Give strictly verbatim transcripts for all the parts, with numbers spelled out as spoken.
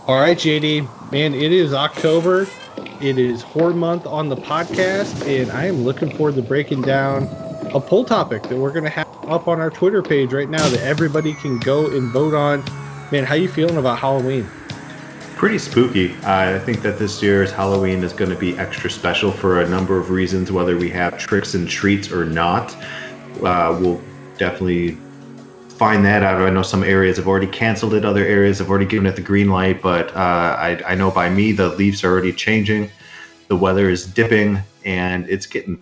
All right, J D, man, it is October. It is horror month on the podcast, and I am looking forward to breaking down a poll topic that we're going to have up on our Twitter page right now that everybody can go and vote on. Man, how you feeling about Halloween? Pretty spooky. Uh, I think that this year's Halloween is going to be extra special for a number of reasons, whether we have tricks and treats or not. Uh, we'll definitely find that out. I know some areas have already canceled it, other areas have already given it the green light, but uh, I, I know by me the leaves are already changing, the weather is dipping, and it's getting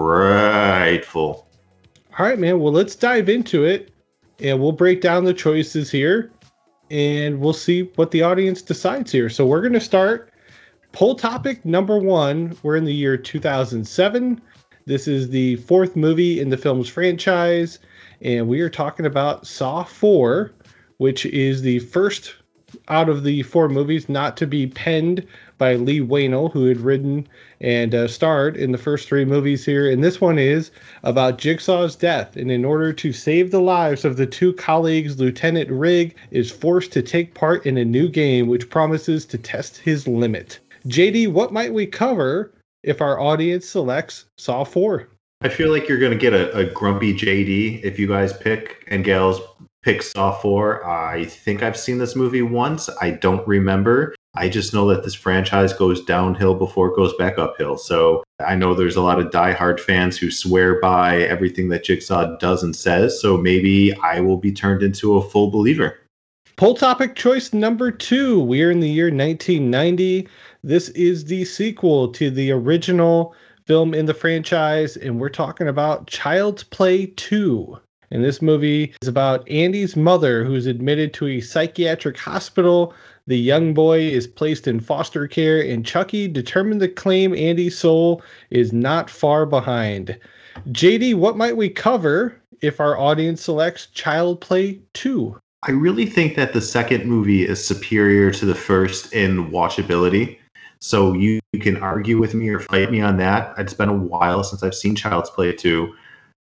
frightful. All right, man, well, let's dive into it, and we'll break down the choices here, and we'll see what the audience decides here. So we're going to start poll topic number one. We're in the year two thousand seven. This is the fourth movie in the film's franchise, and we are talking about Saw four, which is the first out of the four movies not to be penned by Lee Wainell, who had written and uh, starred in the first three movies here. And this one is about Jigsaw's death. And in order to save the lives of the two colleagues, Lieutenant Rigg is forced to take part in a new game which promises to test his limit. J D, what might we cover if our audience selects Saw four? I feel like you're going to get a, a grumpy J D if you guys pick and gals pick Saw four. I think I've seen this movie once. I don't remember. I just know that this franchise goes downhill before it goes back uphill. So I know there's a lot of diehard fans who swear by everything that Jigsaw does and says. So maybe I will be turned into a full believer. Poll topic choice number two. We are in the year nineteen ninety. This is the sequel to the original film in the franchise, and we're talking about Child's Play two. And this movie is about Andy's mother, who's admitted to a psychiatric hospital. The young boy is placed in foster care, and Chucky, determined to claim Andy's soul, is not far behind. J D, what might we cover if our audience selects Child's Play two? I really think that the second movie is superior to the first in watchability. So you, you can argue with me or fight me on that. It's been a while since I've seen Child's Play two.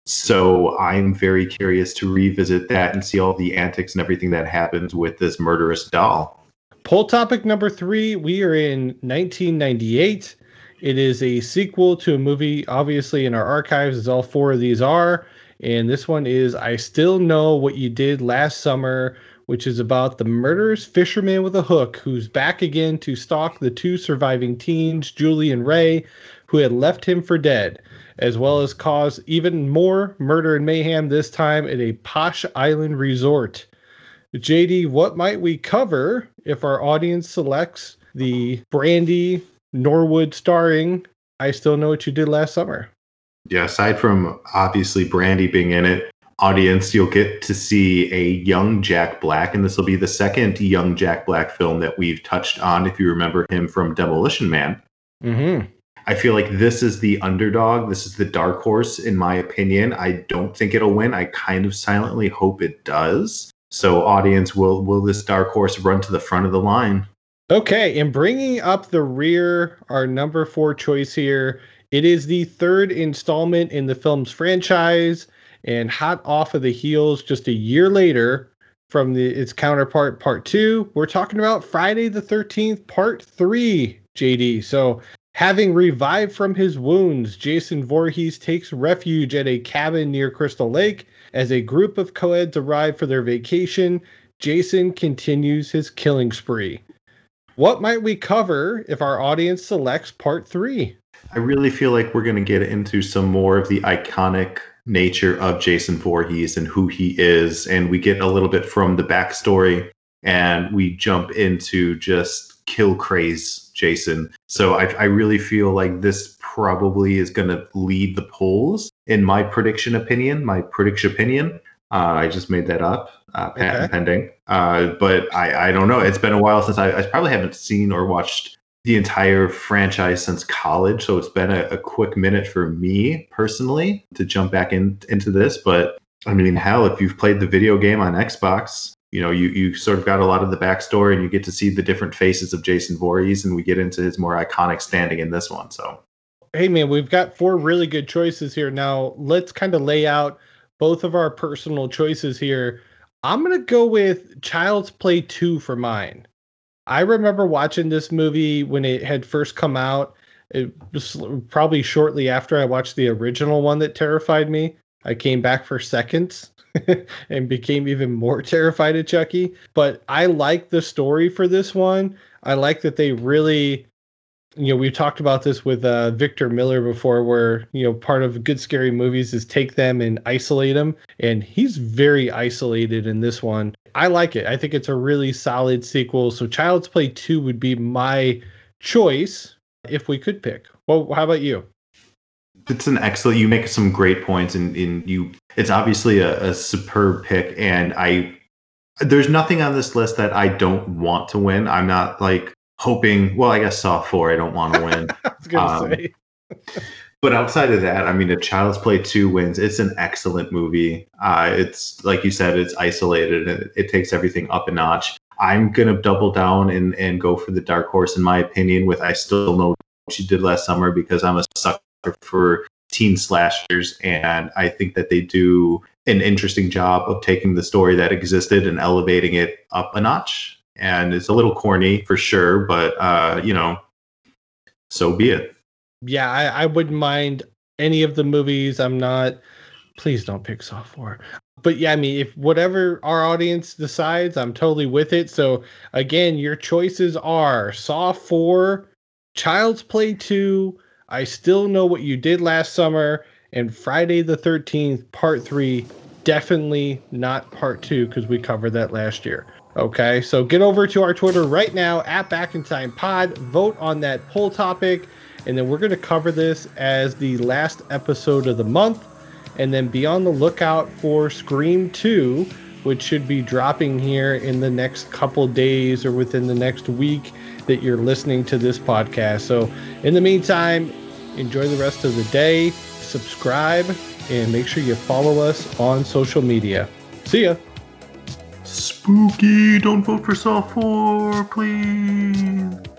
So I'm very curious to revisit that and see all the antics and everything that happens with this murderous doll. Poll topic number three. We are in nineteen ninety-eight. It is a sequel to a movie, obviously, in our archives, as all four of these are. And this one is I Still Know What You Did Last Summer, which is about the murderous fisherman with a hook who's back again to stalk the two surviving teens, Julie and Ray, who had left him for dead, as well as cause even more murder and mayhem, this time at a posh island resort. J D, what might we cover if our audience selects the Brandy Norwood starring I Still Know What You Did Last Summer? Yeah, aside from obviously Brandy being in it, audience, you'll get to see a young Jack Black, and this will be the second young Jack Black film that we've touched on, if you remember him from Demolition Man. Mm-hmm. I feel like this is the underdog. This is the dark horse, in my opinion. I don't think it'll win. I kind of silently hope it does. So, audience, will will this dark horse run to the front of the line? Okay, and bringing up the rear, our number four choice here, it is the third installment in the film's franchise, and hot off of the heels just a year later from the its counterpart, Part two, we're talking about Friday the thirteenth, Part three, J D. So, having revived from his wounds, Jason Voorhees takes refuge at a cabin near Crystal Lake. As a group of co-eds arrive for their vacation, Jason continues his killing spree. What might we cover if our audience selects Part three? I really feel like we're going to get into some more of the iconic nature of Jason Voorhees and who he is, and we get a little bit from the backstory, and we jump into just kill craze Jason. So I, I really feel like this probably is going to lead the polls in my prediction opinion, my prediction opinion. Uh, I just made that up, uh, patent Okay. pending. Uh, but I, I don't know. It's been a while since I, I probably haven't seen or watched the entire franchise since college. So it's been a, a quick minute for me personally to jump back in, into this. But I mean, hell, if you've played the video game on Xbox, you know, you, you sort of got a lot of the backstory and you get to see the different faces of Jason Voorhees, and we get into his more iconic standing in this one. So, hey man, we've got four really good choices here. Now let's kind of lay out both of our personal choices here. I'm going to go with Child's Play two for mine. I remember watching this movie when it had first come out. It was probably shortly after I watched the original one that terrified me. I came back for seconds and became even more terrified of Chucky. But I like the story for this one. I like that they really, you know, we've talked about this with uh, Victor Miller before, where, you know, part of good scary movies is take them and isolate them. And he's very isolated in this one. I like it. I think it's a really solid sequel. So Child's Play two would be my choice if we could pick. Well, how about you? It's an excellent, you make some great points, and in you, it's obviously a, a superb pick. And I, there's nothing on this list that I don't want to win. I'm not like hoping, well, I guess Saw four, I don't want to win. I was going to um, say. But outside of that, I mean, if Child's Play two wins, it's an excellent movie. Uh, it's, like you said, it's isolated, and it, it takes everything up a notch. I'm going to double down and, and go for the dark horse, in my opinion, with I Still Know What You Did Last Summer, because I'm a sucker for teen slashers, and I think that they do an interesting job of taking the story that existed and elevating it up a notch. And it's a little corny for sure, but, uh, you know, so be it. Yeah, I, I wouldn't mind any of the movies. I'm not, please don't pick Saw four. But yeah, I mean, if whatever our audience decides, I'm totally with it. So again, your choices are Saw four, Child's Play two, I Still Know What You Did Last Summer, and Friday the thirteenth, part three. Definitely not part two, because we covered that last year. Okay, so get over to our Twitter right now, at Back in Time Pod. Vote on that poll topic, and then we're going to cover this as the last episode of the month. And then be on the lookout for Scream two, which should be dropping here in the next couple days or within the next week that you're listening to this podcast. So in the meantime, enjoy the rest of the day, subscribe, and make sure you follow us on social media. See ya. Spooky, don't vote for Saw four, please.